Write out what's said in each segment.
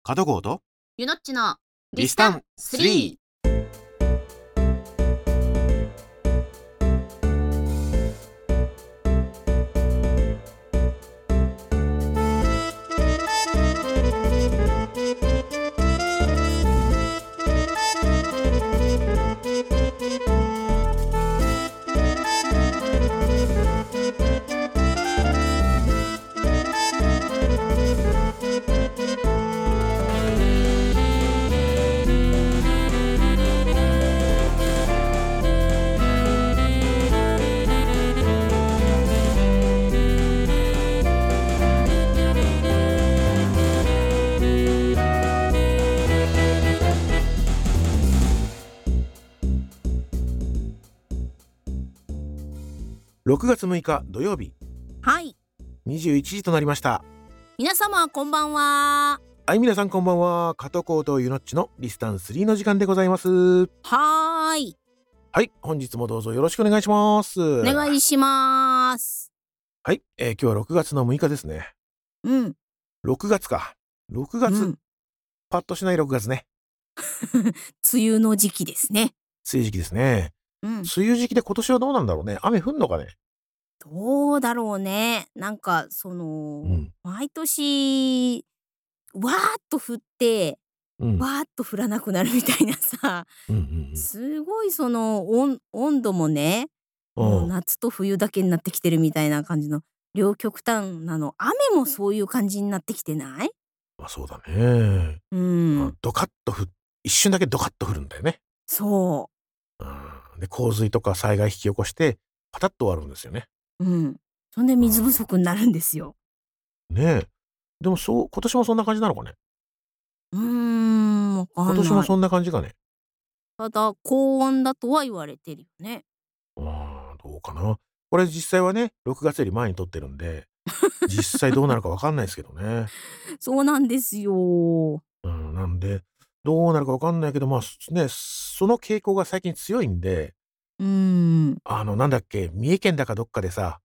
角郷とゆのっちのリスタン3。6月6日土曜日、 はい、 21時となりました。 皆様こんばんは。 はい、皆さんこんばんは。角郷とゆのっちのリスタン3の時間でございます。 はーい、 はい、本日もどうぞよろしくお願いします。 お願いします。 はい、今日は6月の6日ですね。6月か。6月、パッとしない6月ね。 梅雨の時期ですね。 梅雨時期ですね。梅雨時期で今年はどうなんだろうね。雨降んのかね。 どうだろうね。なんか毎年わーっと降って、わーっと降らなくなるみたいなさ、すごい温度もね、もう夏と冬だけになってきてるみたいな感じの両極端なの。雨もそういう感じになってきてない？ まあそうだね。ドカッと一瞬だけドカッと降るんだよね。 そう。 で洪水とか災害引き起こしてパタッと終わるんですよね。 そんで水不足になるんですよ。 ねえ。でも今年もそんな感じなのかね。 わかんない。 今年もそんな感じかね。 ただ高温だとは言われてるよね。 どうかな。これ実際はね、6月より前に撮ってるんで、実際どうなるかわかんないですけどね。 そうなんですよ。 なんで、どうなるかわかんないけど、まあね、その傾向が最近強いんで、なんだっけ、三重県だかどっかでさ、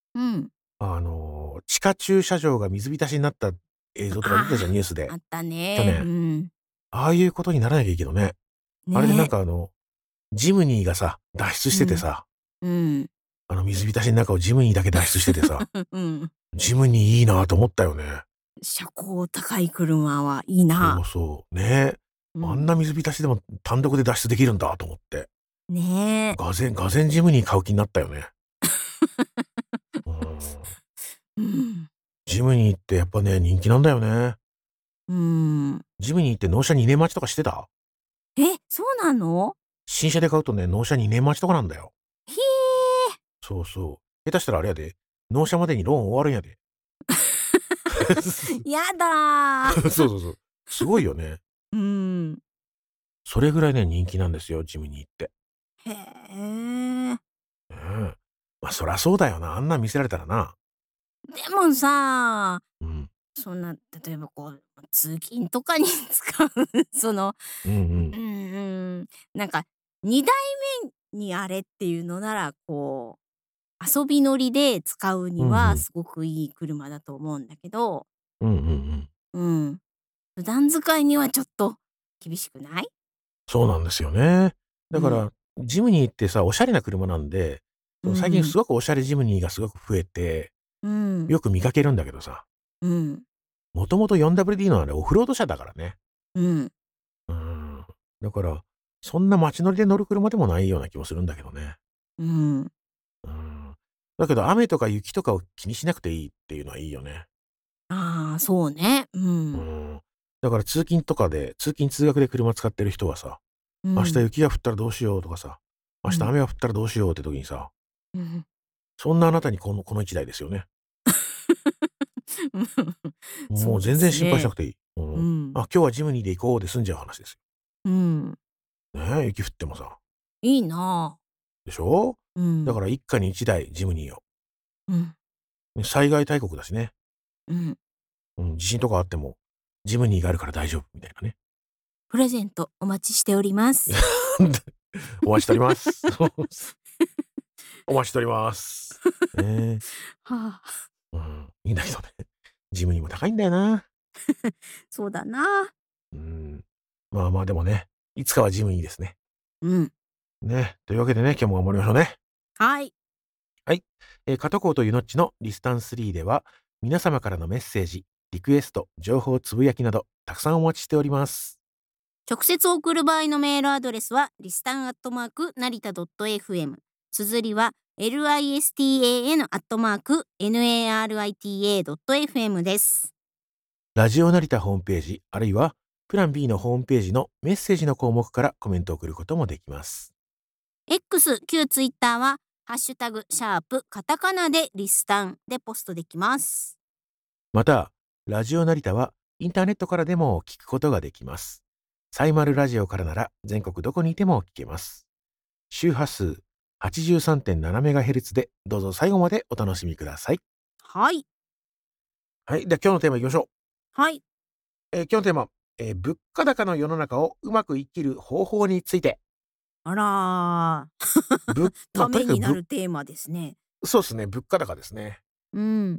地下駐車場が水浸しになった映像とか出たじゃん、ニュースで。 あったね。 去年。ああいうことにならなきゃいいけどね。あれでなんかジムニーがさ、脱出しててさ、水浸しの中をジムニーだけ脱出しててさ、ジムニーいいなと思ったよね。 車高高い車はいいな。 そうそう。ねえ。あんな水浸しでも単独で脱出できるんだと思って。 ねえ。 がぜんジムニー買う気になったよね。ジムニーってやっぱね、人気なんだよね。ジムニーって納車2年待ちとかしてた？ そうなの？ 新車で買うとね、納車2年待ちとかなんだよ。 へえ。 そうそう。下手したらあれやで、納車までにローン終わるんやで。 やだー。 そうそうそう。すごいよね。それぐらいね、人気なんですよ、ジムニーって。 へえ。 まあ、そりゃそうだよな。あんなん見せられたらな。 でもさ、そんな例えば通勤とかに使うなんか2台目にあれっていうのなら遊び乗りで使うにはすごくいい車だと思うんだけど、普段使いにはちょっと厳しくない？ そうなんですよね。だから、ジムニーってさ、おしゃれな車なんで、最近すごくおしゃれジムニーがすごく増えて、よく見かけるんだけどさ、もともと 4WD のあれオフロード車だからね。だから、そんな街乗りで乗る車でもないような気もするんだけどね。だけど雨とか雪とかを気にしなくていいっていうのはいいよね。 ああ、そうね。 だから通勤通学で車使ってる人はさ、明日雪が降ったらどうしようとかさ、明日雨が降ったらどうしようって時にさ、そんなあなたにこの1台ですよね。もう全然心配しなくていい。今日はジムニーで行こうで済んじゃう話ですよ。ねえ、雪降ってもさ。 いいな。 でしょ？だから一家に1台ジムニーを。災害大国だしね。地震とかあっても、ジムニーがあるから大丈夫みたいなね。 プレゼントお待ちしております。 お待ちしております。お待ちしております。いいんだけどね。ジムニーも高いんだよな。 そうだな。 うん。まあまあでもね、いつかはジムいいですね。 うん。 ね。というわけでね、今日も頑張りましょうね。 はい。 はい。加藤浩とゆのっちのリスタン3では、皆様からのメッセージ、リクエスト、情報つぶやきなど、たくさんお待ちしております。 直接送る場合のメールアドレスは、リスタンアットマーク成田 .fm。綴りは、listan アットマーク narita.fm です。 ラジオ成田ホームページ、あるいは、プラン B のホームページのメッセージの項目からコメントを送ることもできます。 X、旧ツイッターは、ハッシュタグ、カタカナでリスタンでポストできます。 また、ラジオ成田はインターネットからでも聞くことができます。サイマルラジオからなら全国どこにいても聞けます。周波数 83.7MHz でどうぞ最後までお楽しみください。 はい。 はい。では今日のテーマいきましょう。 はい。 今日のテーマ、物価高の世の中をうまく生きる方法について。 あらー。ためになるテーマですね。 そうですね。物価高ですね。 うん。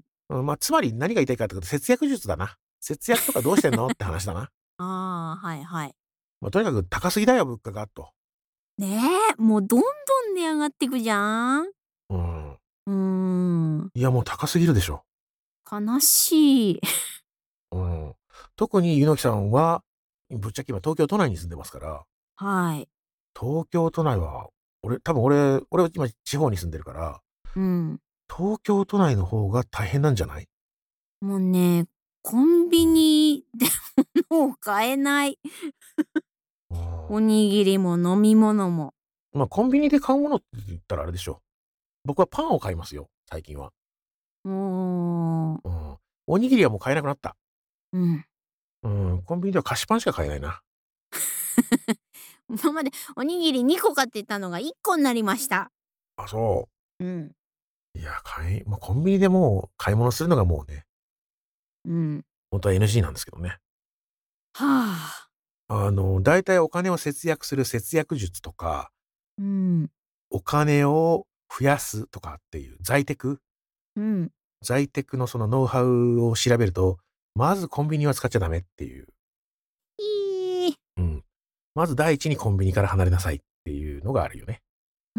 まあ、つまり何が言いたいかってこと節約術だな。節約とかどうしてんのって話だな。 ああ、はいはい。 まあ、とにかく高すぎだよ、物価が、と。 ねえ、もうどんどん値上がっていくじゃん。 うん。 うーん。 いや、もう高すぎるでしょ。 悲しい。 うん。特に柚木さんは、ぶっちゃけ今東京都内に住んでますから、 はい。 東京都内は、俺今地方に住んでるから、 うん。 東京都内の方が大変なんじゃない？ もうね、コンビニでもう買えない。 うん。 おにぎりも飲み物も。 まあ、コンビニで買うものって言ったらあれでしょ。僕はパンを買いますよ、最近は。 もう、 うん。おにぎりはもう買えなくなった。 うん。 うん、コンビニでは菓子パンしか買えないな。 今までおにぎり2個買ってたのが1個になりました。 あ、そうん。 う。いや、まあ、コンビニでもう買い物するのがもうね、 うん。 本当は NG なんですけどね。 はあ。 だいたいお金を節約する節約術とか、 うん。 お金を増やすとかっていううん。 在テクのそのノウハウを調べると、まずコンビニは使っちゃダメっていう。 いい。 うん。まず第一にコンビニから離れなさいっていうのがあるよね。 うん。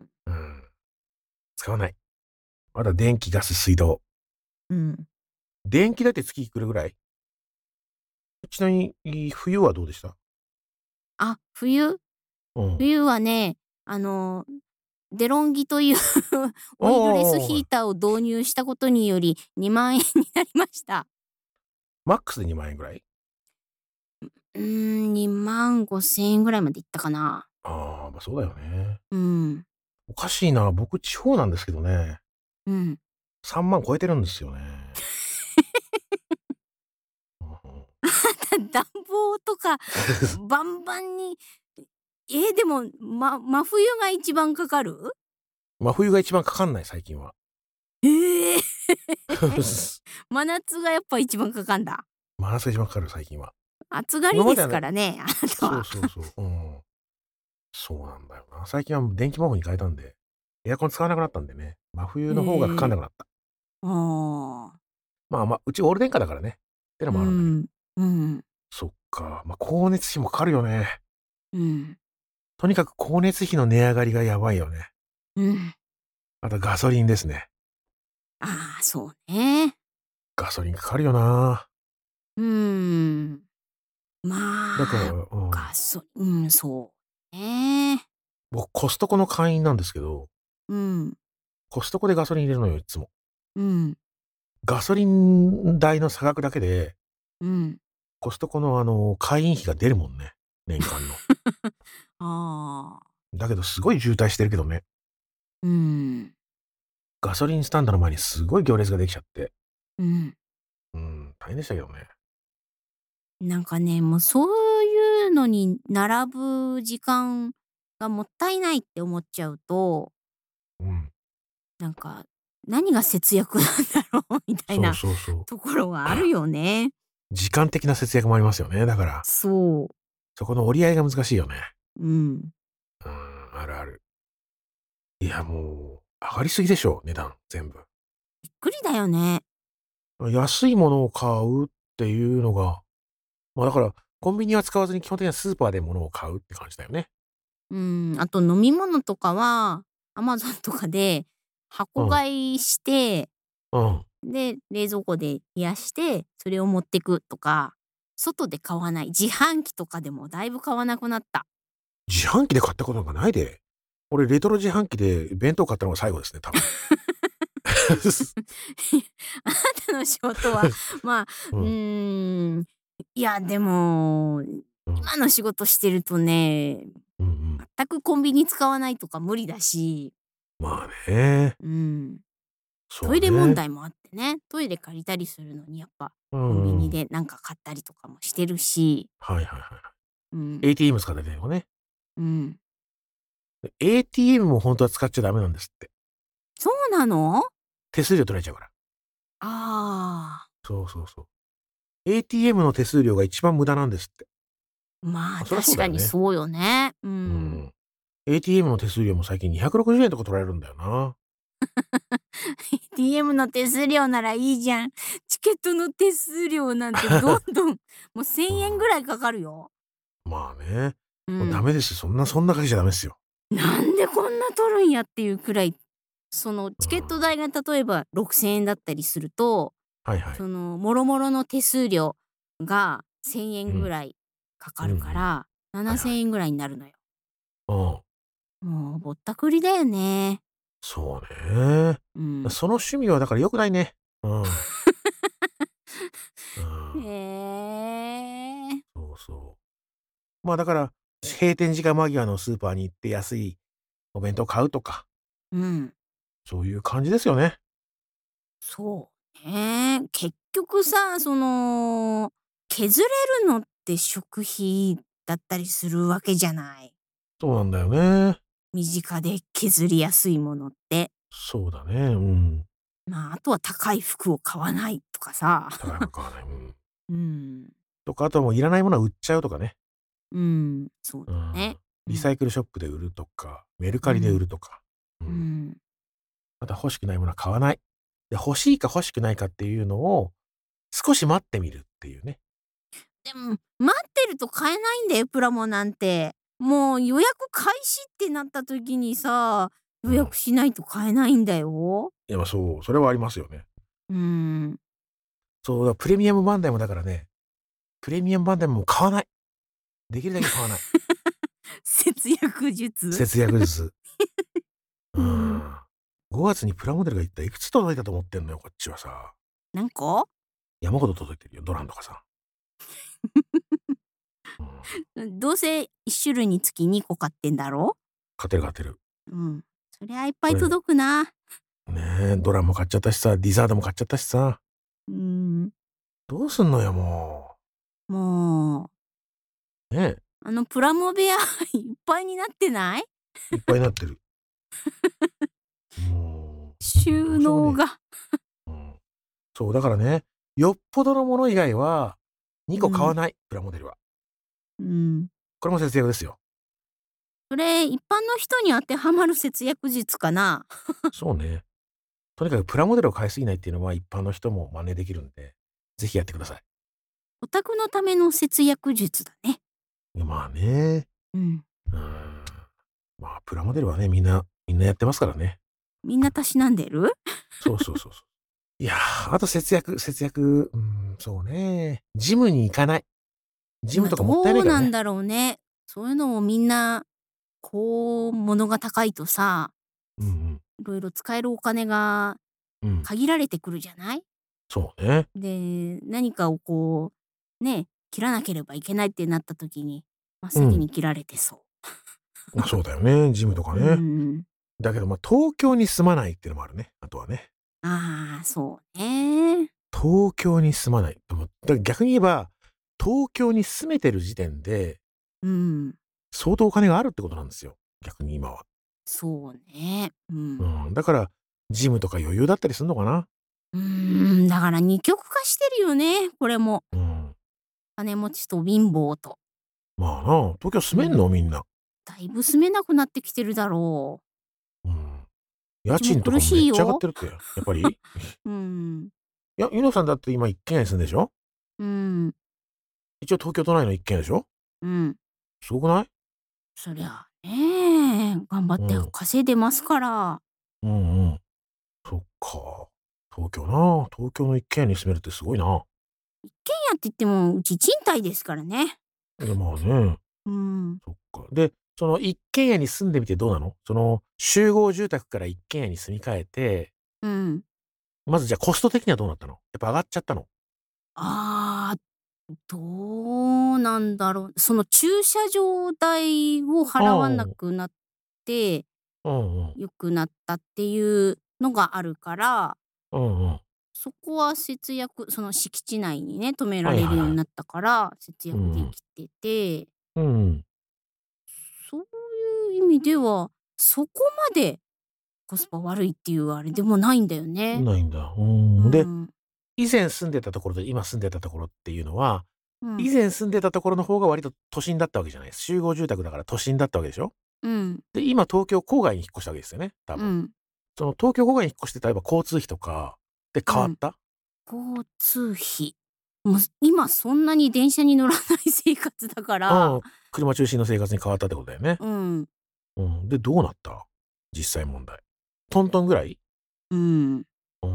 うん。使わない。まだ電気、ガス、水道。 うん。 電気だって月いくらぐらい？ちなみに、冬はどうでした？ あ、冬？ うん。 冬はね、あの、デロンギというあオイルレスヒあ、 ーターを導入したことにより2万円になりました。 マックスで2万円ぐらい？ 2万5千円ぐらいまでいったかな。 ああ、ま、そうだよね。 うん。 おかしいな、僕地方なんですけどね、 うん。 3万超えてるんですよね。うんうん。 暖房とかバンバンにでも、真冬が一番かかる？ 真冬が一番かかんない、最近は。 ええ。真夏がやっぱ一番かかんだ。 真夏が一番かかる、最近は。 暑がりです今まではね、 からね、あなたそうは。 そうそう、うん。そうなんだよな。最近は電気毛布に変えたんで、エアコン使わなくなったんでね、真冬の方がかかんへえ。 なくなった。 ああ。 まあまあ、うちオール電化だからね、ってのうもあるんだけど。 ん。うん。 そっか、ま、光熱費もかかるよね。 うん。 とにかく光熱費の値上がりがやばいよね。 うん。 あとガソリンですね。 ああ、そうね。 ガソリンかかるよな。 うーん。 だから、 まあ、 うん。 そうね。 僕コストコの会員なんですけど、 うん。 コストコでガソリン入れるのよ、いつも。 うん。 ガソリン代の差額だけで、 うん。 コストコの会員費が出るもんね、年間の。 ああ。 だけどすごい渋滞してるけどね。 うん。 ガソリンスタンドの前にすごい行列ができちゃって。 うん。 うん、大変でしたけどね。 なんかね、もうそういうのに並ぶ時間がもったいないって思っちゃうと、 うん。 なんか、何が節約なんだろうみたいそうなそうそう。 ところがあるよね。 時間的な節約もありますよね、だから。 そう。 そこの折り合いが難しいよね。 うん。 うん、あるある。いや、もう、上がりすぎでしょ、値段、全部。 びっくりだよね。 安いものを買うっていうのが、だから、コンビニは使わずに基本的にはスーパーで物を買うって感じだよね。 あと飲み物とかは、アマゾンとかで箱うん。 買いして、 うん。 で、冷蔵庫で冷やして、それを持ってくとか、外で買わない。自販機とかでもだいぶ買わなくなった。 自販機で買ったことなんかないで。俺レトロ自販機で弁当買ったのが最後ですね、多分。 あなたの仕事は、まあ、 うん。 いや、でも、 うん。 今の仕事してるとね、 うんうん。 全くコンビニ使わないとか無理だし、 まあね。 うん。トイレ問そうね。 題もあってね、トイレ借りたりするのにやっぱうコンビんうん。 ニでなんか買ったりとかもしてるし、 はいはいはい。 うん、 ATM 使ってたよね。 うん。 ATM も本当は使っちゃダメなんですって。 そうなの？ 手数料取られちゃうから。 ああ、 そうそうそう。ATM の手数料が一番無駄なんですって。 まあそりゃそう確かだよね。 にそうよね。 うん。ATM の手数料も最近260円とか取られるんだよな。 ATM の手数料ならいいじゃん。チケットの手数料なんてどんどん、もう1000 うん。 円ぐらいかかるよ。 まあね。もうダうん。 メですよ。そんなかけちゃダメですよ。 なんでこんな取るんやっていうくらい、そのうん。 チケット代が例えば6000円だったりすると、 はいはい。 そのもろもろの手数料が1000円うん。 ぐらいかかるうんうん。 から7000 はいはい。 円ぐらいになるのよ。 うん。 もうぼったくりだよね。 そうね。 うん。 その趣味はだから良くないね。うん。うへん。 え。 そうそう。だから、閉店時間間際のスーパーに行って安いお弁当買うとか、 うん。 そういう感じですよね。 そうね。結局さ、その、削れるのって食費だったりするわけじゃない。 そうなんだよね。 身近で削りやすいものって。 そうだね。うん。 あとは高い服を買わないとかさ。 高いもの買わない。うん。 うん。 とか、あとはもういらないものは売っちゃうとかね。 うん、そううん。 だね。うん。 リサイクルショップで売るとか、メルカリで売うん。 るとか。うん。 うん。 また欲しくないものは買わない。で、欲しいか欲しくないかっていうのを、少し待ってみるっていうね。 でも、待ってると買えないんだよ、プラモなんて。もう予約開始ってなった時にさ、予うん。 約しないと買えないんだよ。 いや、そう、それはありますよね。 うーん。 そう、プレミアムバンダイもだからね、プレミアムバンダイも買わない。できるだけ買わない。 節約術？ 節約術。ううん。 ん。5月にプラモデルがいくつ届いたと思ってんのよ、こっちはさ。 何個？ 山ほど届いてるよ、ドランとかさ。うん。 どうせ1種類につき2個買ってんだろ？ 買ってる買ってる。 うん。そりゃいっぱいこれ、 届くな。 ねえ、ドランも買っちゃったしさ、ディザードも買っちゃったしさ。 うーん。 どうすんのよ、ももう、 う。ねプラモ部屋いっぱいになってない？ え、いっぱいになってる。もう、ど収うしようもね納が。 え。うん。そう、だからね、よっぽどのもの以外は、2個買わうん。 ない、プラモデルは。 うん。 これも節約ですよ。 それ、一般の人に当てはまる節約術かな？ そうね。とにかくプラモデルを買いすぎないっていうのは一般の人も真似できるんで、ぜひやってください。 オタクのための節約術だね。 まあね。 うん。 うーん。プラモデルはね、みんなやってますからね。 みんなたしなんでる？ そうそうそうそう。いやー、あと節約、そうね。ジムに行かない。ジム今どとかもったいないからね。 うなんだろうね。そういうのもみんな、こう、物が高いとさ、 うんうん。 いろいろ使えるお金がうん。 限られてくるじゃない？ そうね。 で、何かをこう、ね、切らなければいけないってなった時に、真っうん。 先に切られてそう。 そうだよね、ジムとかうーね。 ん。 だけど、東京に住まないっていうのもあるね、あとはね。 ああ、そうね。 東京に住まない。でも、だから逆に言えば、東京に住めてる時点で、 うん。 相当お金があるってことなんですよ、逆に今は。 そうね。うん。 うん、だから、ジムとか余裕だったりすんのかな。 だから二極化してるよね、これも。 うん。 金持ちと貧乏と。 まあな、東京住めんの？ うん。 みんな。 だいぶ住めなくなってきてるだろう。 うん。 う家賃とかちも苦もめっちゃ上がっしいよ。 てるって、やっぱり？ うん。 いや、ゆのさんだって今一軒家に住んでんでしょ？ うん。 一応東京都内の一軒家でしょ？ うん。 すごくない？ そりゃ、ねえ、頑張ってうん。 稼いでますから。 うんうん。そっか。東京な。東京の一軒家に住めるってすごいな。 一軒家って言っても、うち賃貸ですからね。 いや、まあね。 うん。 そっか。で、その一軒家に住んでみてどうなの？その集合住宅から一軒家に住み替えて、 うん。 まずじゃあコスト的にはどうなったの？やっぱ上がっちゃったの？ ああ、どうなんだろう。その駐車場代をあ払わなあ、 くなって、 うんうん。 良くなったっていうのがあるから、 うんうん。 そこは節約、その敷地内にね、止められるはいはいはい。 ようになったから、節約でうんうん。 きてて、 うんうん。 そういう意味では、そこまでコスパ悪いっていうあれでもないんだよね。 ないんだ。で、 うん。 以前住んでたところと今住んでたところっていうのは、 うん。 以前住んでたところの方が割と都心だったわけじゃない。集合住宅だから都心だったわけでしょ？ うん。 で、今東京郊外に引っ越したわけですよね、多分。 うん。 その東京郊外に引っ越して例えば交通費とかでうん。 変わった？ 交通費。もう、今そんなに電車に乗らない生活だから、 うん、車中心の生活に変わったってことだよね。 うん。 うん。で、どうなった？実際問題。トントンぐらい？ うん。 うん。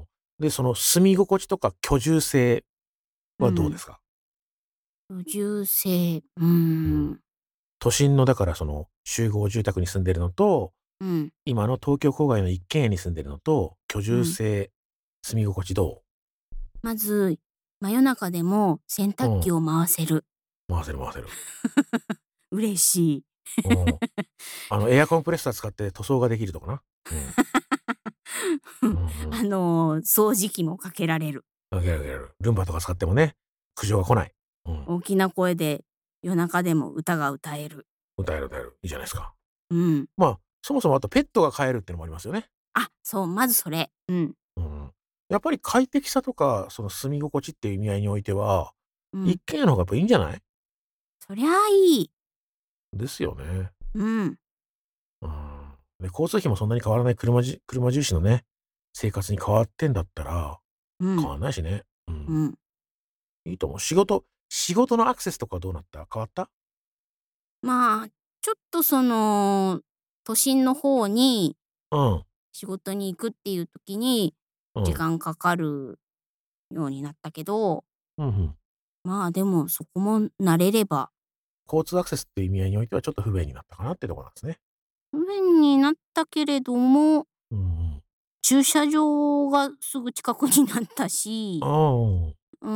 で、その住み心地とか居住性はどうでうん。 すか？ 居住性、 うん。都心のだからその集合住宅に住んでるのと、 うん。 今の東京郊外の一軒家に住んでるのと、居うん。 住性、住み心地どまず、真夜中でも洗う？うん。 濯機を回せる。 回せる回せる。 嬉しい。 うん。エアコンプレッサー使って塗装ができるとかな。うん。うんうん。 掃除機もかけられる。 あげるあげる。ルンバとか使ってもね、苦情が来ない。うん。 大きな声で夜中でも歌が歌える。 歌える歌える。いいじゃないですか。 うん。 まあ、そもそもあとペットが飼えるってのもありますよね。 あ、そう、まずそれ。うん。 うんうん。やっぱり快適さとか、その住み心地っていう意味合いにおいては、 うん。 一軒家の方がやっぱいいんじゃない？ そりゃあいい。 ですよね。 うん。 うん。で、交通費もそんなに変わらない車重視のね、生活に変わってんだったら、 うん。 変わんないしね。うん。 うん。 いいと思う。仕事のアクセスとかどうなった？変わった？ まあ、ちょっと都心の方にうん。 仕事に行くっていう時に時うん。 間かかるようになったけど、 うんうん。 まあ、でもそこも慣れれば交通アクセスっていう意味合いにおいてはちょっと不便になったかなってところなんですね。 不便になったけれども、 うんうん。 駐車場がすぐ近くになったし、 ああ。 うん。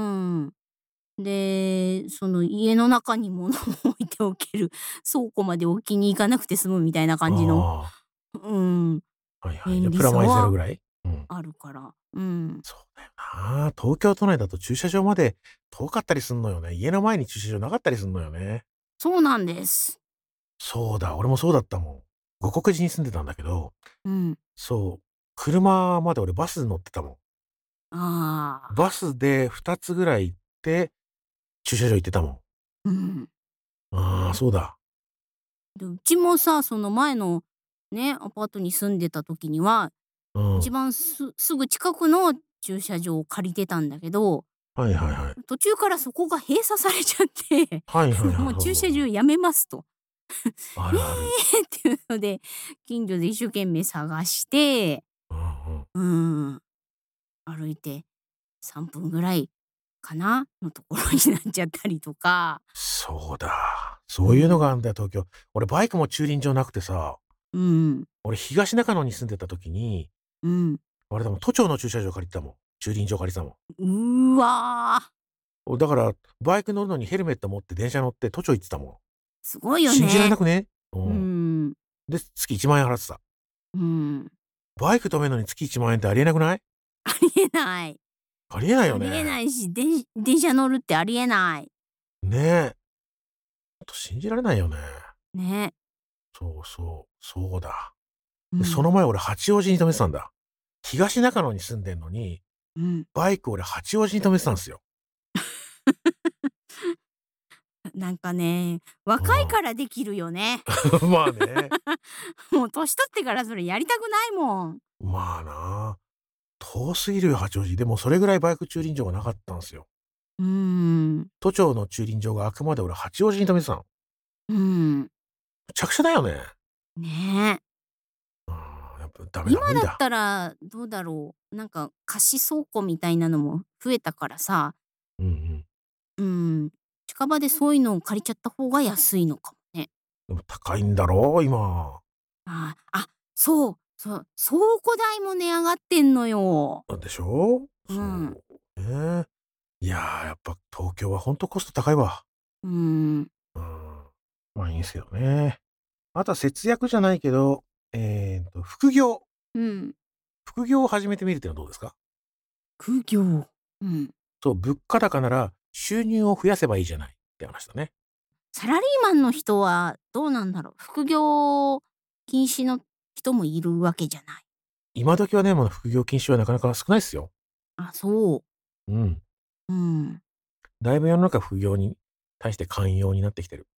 で、その家の中に物を置いておける倉庫まで置きに行かなくて済むみたいな感じの、 ああ。 うん、 はいはい。じゃ、 便利プラマイゼロさはぐらい？うん。 あるから。うん。 そうだよな。東京都内だと駐車場まで遠かったりすんのよね。家の前に駐車場なかったりすんのよね。 そうなんです。 そうだ、俺もそうだったもん。五国寺に住んでたんだけど、 うん。 そう、車まで俺バス乗ってたもん。 ああ。 バスで2つぐらい行って、駐車場行ってたもん。 うん。 ああ、そうだ。 で、うちもさ、その前のね、アパートに住んでた時には、 うん。 一番すぐ近くの駐車場を借りてたんだけど、 はいはいはい。 途中からそこが閉鎖されちゃって、 はいはいはい。 もう駐車そうそうそう。 場やめますと。 あるある。 っていうので、近所で一生懸命探して、 うんうん。 うーん、歩いて3分ぐらいかなのところになっちゃったりとか。 そうだ。そういうのうん、 があんだよ、東京。俺バイクも駐輪場なくてさ、 うん、 俺東中野に住んでた時に、 うん。 あれだもん、都庁の駐車場借りてたもん。駐輪場借りてたもん。 うわ、 だから、バイク乗るのにヘルメット持って電車乗って都庁行ってたもん。 すごいよ信じられなね。 くね？ううん。 ん、 で、月1万円払ってた。 うん。 バイク止めるのに月1万円ってありえなくない？ ありえない。 ありえないよありえね。 ないし、電車乗るってありえない。 ねえ。ほんと信じられないよね。 ね。 そうそう、そうだ。で、そうん、 の前俺八王子に止めてたんだ。東中野に住んでんのに、 うん。 バイク俺八王子に止めてたんすよ。 なんかね、若いからできるよね。 うん。まあね。 もう年取ってからそれやりたくないもん。 まあな。遠すぎるよ、八王子。でもそれぐらいバイク駐輪場がなかったんすよ。 都庁の駐輪場があくまで俺八王子に止めてたの。むちゃくちゃだよね。 ねえ。 やっぱダメだ、無理だ。 今だったらどうだろう、なんか貸し倉庫みたいなのも増えたからさ、近場でそういうのを借りちゃった方が安いのかもね。 でも高いんだろう、今。 そう、倉庫代も値上がってんのよ。 でしょ？そう。ね。いや、やっぱ東京はほんとコスト高いわ。まあいいんすけどね。あとは節約じゃないけど、副業。副業を始めてみるっていうのはどうですか？ 副業。 そう、物価高なら収入を増やせばいいじゃないって話だね。 サラリーマンの人はどうなんだろう。副業禁止の人もいるわけじゃない。 今時はね、もう副業禁止はなかなか少ないっすよ。 そう。だいぶ世の中副業に対して寛容になってきてる。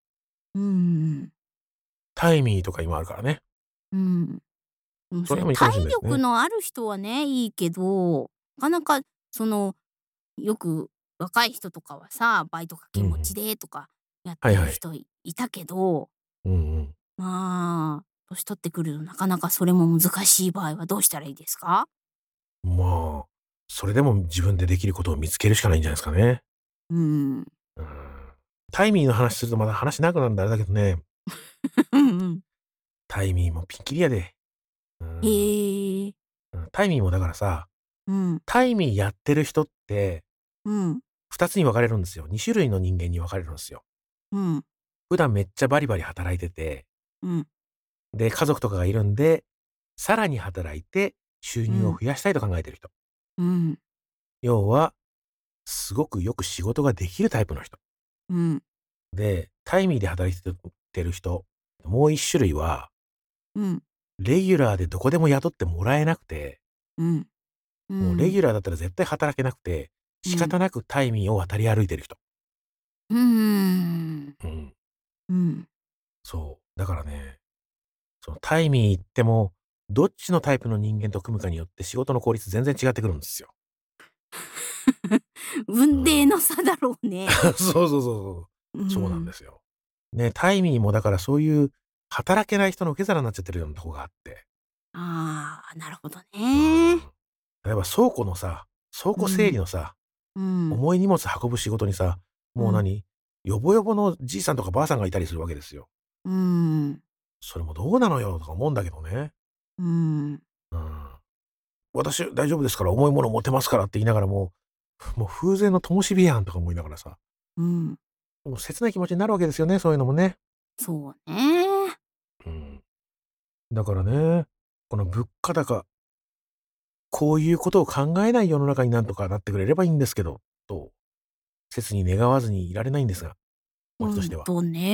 タイミーとか今あるからね。それもいいかもしれないですね。 体力のある人はね、いいけど、なかなかよく若い人とかはさ、バイト掛け持ちでとかやってる人いたけど、まあ、年取ってくるとなかなかそれも難しい場合はどうしたらいいですか？ まあ、それでも自分でできることを見つけるしかないんじゃないですかね。タイミーの話するとまた話長くなるんであれだけどね。タイミーもピンキリやで。タイミーもだからさ、タイミーやってる人って、2つに分かれるんですよ。2種類の人間に分かれるんですよ。普段めっちゃバリバリ働いてて、で、家族とかがいるんで、さらに働いて収入を増やしたいと考えてる人。要は、すごくよく仕事ができるタイプの人。で、タイミーで働いてる人、もう一種類は、レギュラーでどこでも雇ってもらえなくて、もうレギュラーだったら絶対働けなくて、仕方なくタイミーを渡り歩いてる人。そう。だからね、そのタイミー行っても、どっちのタイプの人間と組むかによって仕事の効率全然違ってくるんですよ。 雲泥の差だろうね。 そうなんですよ。ね、タイミーもだからそういう働けない人の受け皿になっちゃってるようなとこがあって。 なるほどね。 例えば倉庫整理のさ、重い荷物運ぶ仕事にさ、もうヨボヨボのじいさんとかばあさんがいたりするわけですよ。それもどうなのよとか思うんだけどね。私大丈夫ですから重いもの持てますからって言いながらもう風前の灯火やんとか思いながらさ。もう切ない気持ちになるわけですよね、そういうのもね。 そうね。 だからね、この物価高、こういうことを考えない世の中になんとかなってくれればいいんですけど、と、切に願わずにいられないんですが、俺としては。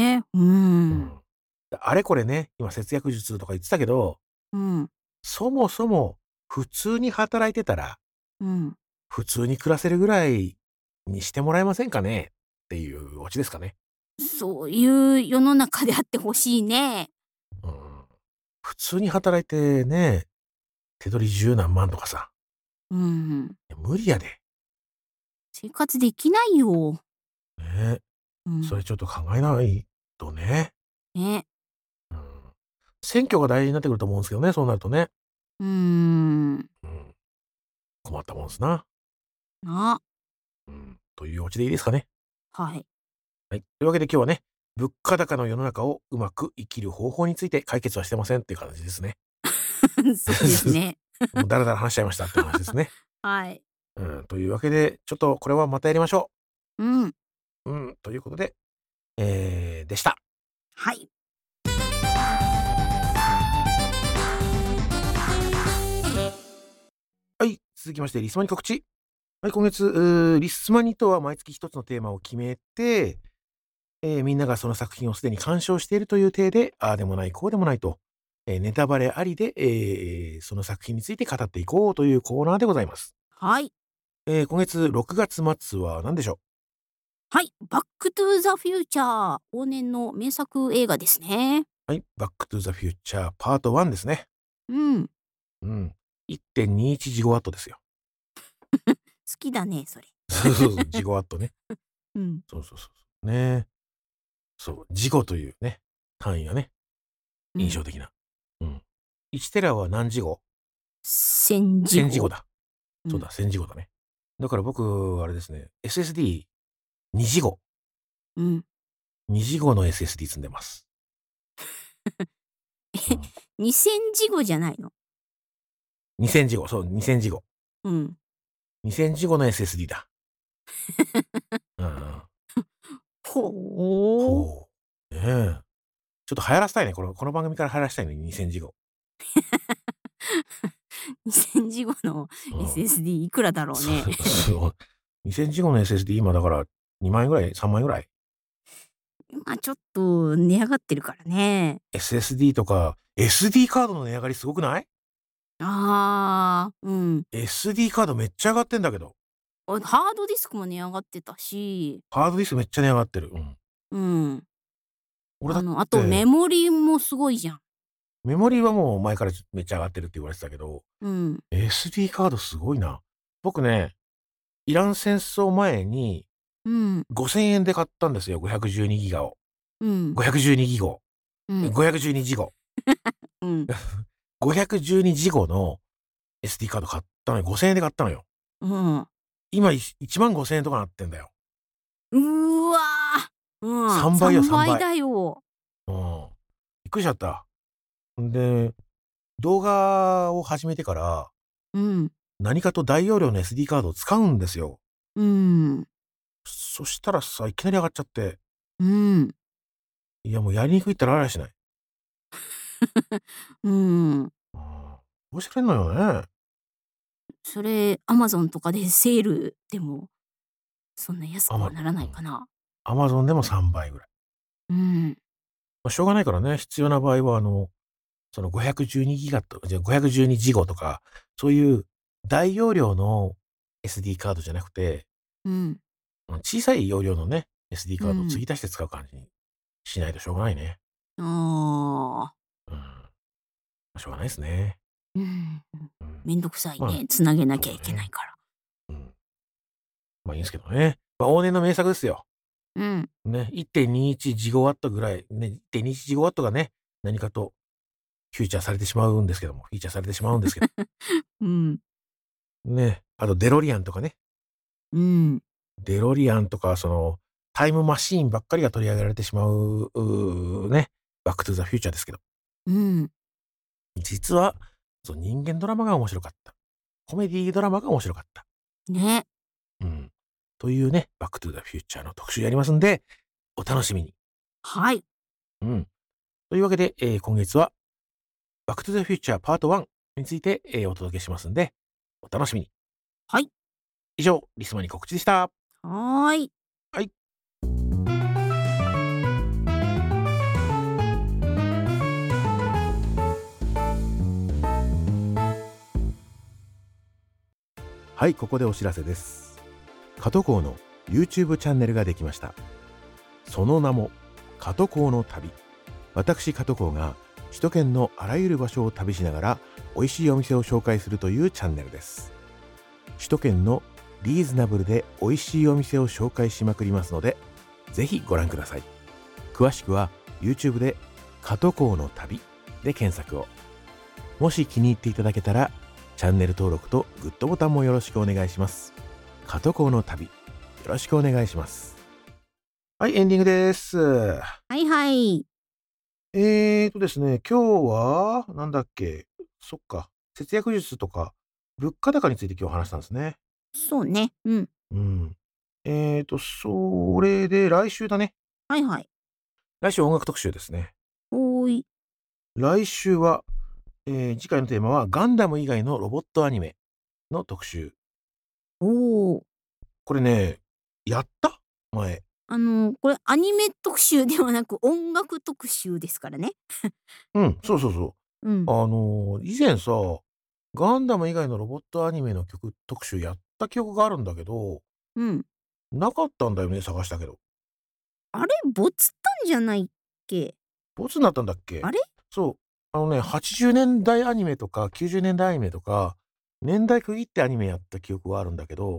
あれこれね、今節約術とか言ってたけど、そもそも普通に働いてたら、普通に暮らせるぐらいにしてもらえませんかねっていうオチですかね。 そういう世の中であってほしいね。 普通に働いてね、手取り十何万とかさ。無理やで。 生活できないよ。 ね。それちょっと考えないとね。選挙が大事になってくると思うんですけどね、そうなるとね。困ったもんですな。というオチでいいですかね。 はい。 というわけで今日はね、物価高の世の中をうまく生きる方法について解決はしてませんっていう感じですね。 そうですね。 もうだらだら話しちゃいましたって話ですね。 はい。 というわけで、ちょっとこれはまたやりましょう。 ということで、でした。 はい。 はい、続きましてリスマニ告知。はい、今月、リスマニとは毎月一つのテーマを決めて、みんながその作品をすでに鑑賞しているという体で、ああでもない、こうでもないと、ネタバレありで、その作品について語っていこうというコーナーでございます。 はい。 今月6月末は何でしょう？ はい、バックトゥーザフューチャー、往年の名作映画ですね。 はい、バックトゥザフューチャーパート1ですね。1.21 ジゴワットですよ。 好きだね、それ。 そうそうそう、ジゴワットね。 うん。 そうそうそう。ね。そう、ジゴというね、単位がね、印象的な。うん。1テラは何ジゴ 1000 ?1000 ジゴゴ。 だ。そうだ、1000ジゴだね。だから僕、あれですね、SSD2 ジゴ。 うん。 2ジゴの SSD 積んでます。 2000ジゴじゃないの 2000ジゴ、そう、2000ジゴ。 うん。 2000ジゴの SSD だ。うんうん。 ほう。 ほう。ねえ。ちょっと流行らせたいね。この番組から流行らせたいね。2000ジゴ。 2000ジゴの SSD いくらだろうね。 そう。2000ジゴの SSD 今だから2万円ぐらい ?3 万円ぐらいま、ちょっと値上がってるからね。 ?SSD とか、SD カードの値上がりすごくない？ ああ、うん。 SD カードめっちゃ上がってんだけど。 ハードディスクも値上がってたし。 ハードディスクめっちゃ値上がってる。うん。 うん。 俺だっあとメて、 モリもすごいじゃん。 メモリーはもう前からめっちゃ上がってるって言われてたけど、 うん。 SD カードすごいな。僕ね、イラン戦争前にうん。 5000円で買ったんですよ。512ギガを。 うん。 512ギゴ。 うん。 512ジゴ。 うん。 512ジゴの SD カード買ったのよ。5000円で買ったのよ。 うん。 今1万5000円とかなってんだよ。 うわ。うん。 3倍よ、 3 3 倍倍。 だよ。 うん。びっくりしちゃった。んで、動画を始めてから、 うん。 何かと大容量の SD カードを使うんですよ。 うん。 そしたらさ、いきなり上がっちゃって。 うん。 いや、もうやりにくいったらありゃしない。 うん。 どうしてくれんのよね。 それ、Amazon とかでセールでも、そんな安くはならないかな。 Amazon でも3倍ぐらい。 うん。 しょうがないからね、必要な場合は、その512ギガと、じゃ512ジゴとか、そういう大容量の SD カードじゃなくて、 うん。 小さい容量のね、SD カードを継うん。 ぎ足して使う感じにしないとしょうがないね。 ああ。 うん。しょうがないですね。 うん。 うん。 めんどくさいまあ、 ね。繋げなきゃいそうだね。 けないから。 うん。まあいいんですけどね。往年の名作ですよ。 うん。 ね、1.21ジゴワットぐらい、ね、1.21ジゴワットがね、何かとフューチャーされてしまうんですけども、フィーチャーされてしまうんですけど。 うん。 ね、あとデロリアンとかね。 うん。 デロリアンとか、タイムマシーンばっかりが取り上げられてしまう、ね、バックトゥザフューチャーですけど。 うん。 実は、人間ドラマが面白かった。コメディードラマが面白かった。 ね。 うん。というね、バックトゥザフューチャーの特集やりますんで、お楽しみに。 はい。 うん。というわけで、今月は、バックトゥザフューチャーパート1について、お届けしますんで、お楽しみに。 はい。 以上、リスマに告知でした。 はーい。 はい。はい、ここでお知らせです。加藤港の YouTube チャンネルができました。その名も、加藤港の旅。私、加藤港が首都圏のあらゆる場所を旅しながら、美味しいお店を紹介するというチャンネルです。首都圏のリーズナブルで美味しいお店を紹介しまくりますので、ぜひご覧ください。詳しくは YouTube で加藤港の旅で検索を。もし気に入っていただけたら、チャンネル登録とグッドボタンもよろしくお願いします。加藤港の旅、よろしくお願いします。はい、エンディングです。 はいはい。 ですね、今日は、なんだっけ、そっか、節約術とか、物価高について今日話したんですね。 そうね。うん。 うん。それで来週だね。 はいはい。 来週音楽特集ですね。 おーい。 来週は、次回のテーマはガンダム以外のロボットアニメの特集。 おー。 これね、やった前。 これアニメ特集ではなく音楽特集ですからね。 うん、そうそうそう。 うん。 以前さ、ガンダム以外のロボットアニメの曲特集やった記憶があるんだけど、 うん。 なかったんだよね、探したけど。 あれ、ボツったんじゃないっけ？ ボツになったんだっけ？ あれ？ そう。80年代アニメとか90年代アニメとか、年代区切ってアニメやった記憶はあるんだけど、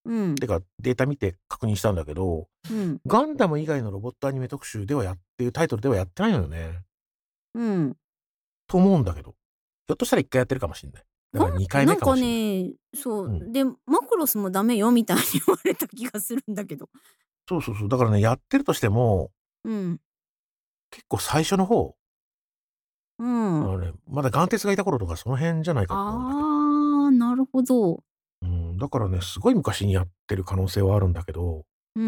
てかデータ見て確認したんだけど、ガンダム以外のロボットアニメ特集ではっていうタイトルではやってないのよね。と思うんだけど、ひょっとしたら1回やってるかもしんない。だから2回目かもしんない。 なんかね、そう、で、マクロスもダメよみたいに言われた気がするんだけど。 そうそうそう。だからね、やってるとしても、結構最初の方、まだ眼鉄がいた頃とかその辺じゃないかと思うんだけど。 なるほど。 だからね、すごい昔にやってる可能性はあるんだけど。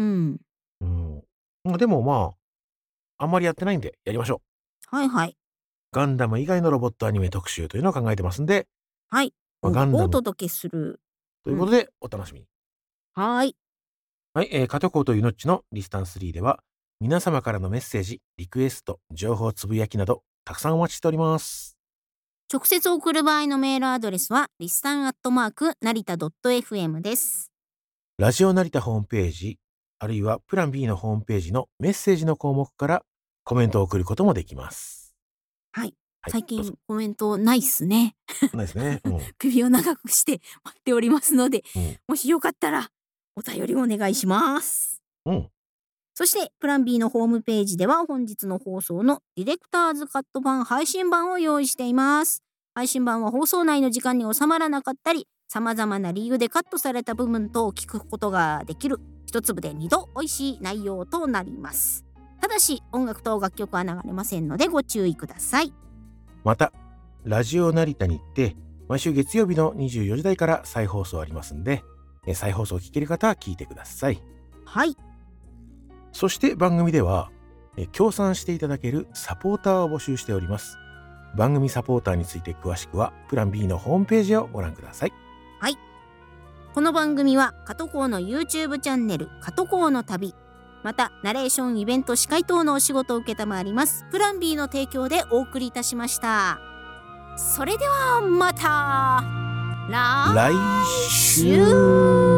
でもまあ、あんまりやってないんでやりましょう。はいはい。 ガンダム以外のロボットアニメ特集というのを考えてますんで、 はい。 ガンダムお届けする。 ということで、お楽しみに。 はい。 はい、加藤コーとゆのっちのリスタン3では、皆様からのメッセージ、リクエスト、情報つぶやきなど、たくさんお待ちしております。 直接送る場合のメールアドレスは、リスタン成田 .fm です。 ラジオ成田ホームページ、あるいはプラン B のホームページのメッセージの項目からコメントを送ることもできます。 はい。最近コメントないっすね。 ないですね。 首を長くして待っておりますので、もしよかったらお便りお願いします。そしてプラン B のホームページでは本日の放送のディレクターズカット版配信版を用意しています。配信版は放送内の時間に収まらなかったり、様々な理由でカットされた部分等を聞くことができる一粒で2度美味しい内容となります。ただし音楽と楽曲は流れませんのでご注意ください。 またラジオ成田にて毎週月曜日の24時台から再放送ありますんで、再放送を聞ける方は聞いてください。 はい。 そして番組では協賛していただけるサポーターを募集しております。番組サポーターについて詳しくはプラン B のホームページをご覧ください。 はい。この番組は加藤校の YouTube チャンネル加藤校の旅、またナレーションイベント司会等のお仕事を受けたまわりますプラン B の提供でお送りいたしました。それではまた来週